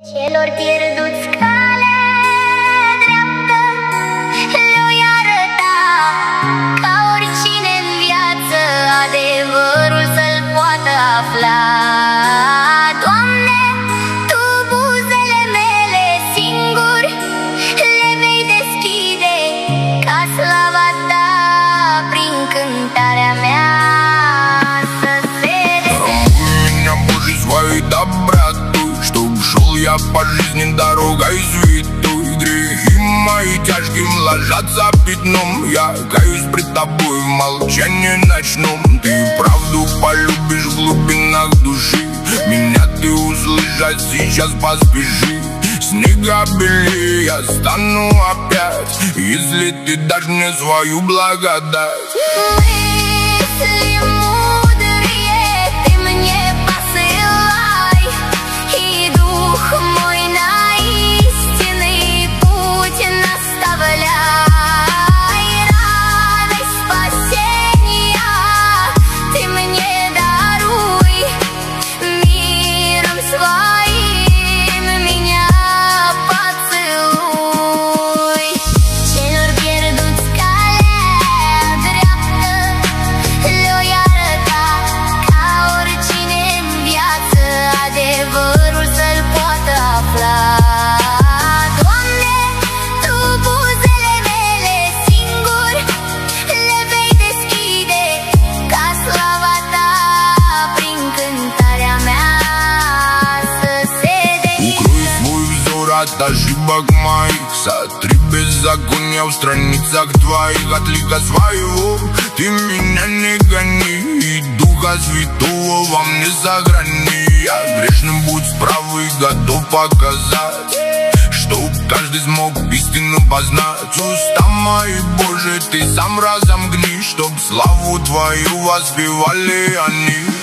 Celor pierduți cale dreaptă le-oi arăta, ca oricine în viață adevărul să-l poată afla. Doamne, Tu buzele mele singur le vei deschide, ca slava Ta prin cântarea mea să se Я по жизни дорогой святой. Грехи мои тяжким ложатся пятном. Я каюсь пред тобой в молчании ночном. Ты правду полюбишь в глубинах души. Меня ты услышать сейчас поспеши. Снега белее я стану опять, если ты дашь мне свою благодать. Мой на истинный путь наставляй, радость спасения Ты мне даруй, миром своим меня поцелуй. Celor pierduți cale dreaptă le-oi arăta, ca oricine în viață adevărul să-l poată afla. Doamne, Tu buzele mele singur le vei deschide, ca slava Ta prin cântarea mea să se deschidă. Укрой свой взор от ошибок моих, сотри беззакония в страницах Твоих. От лика своего Ты меня не гони, и Духа Святого во мне сохрани. Я грешным будь правый, готов показать, чтоб каждый смог истину познать. Уста мои, Боже, Ты сам разомкни, чтоб славу Твою воспевали они.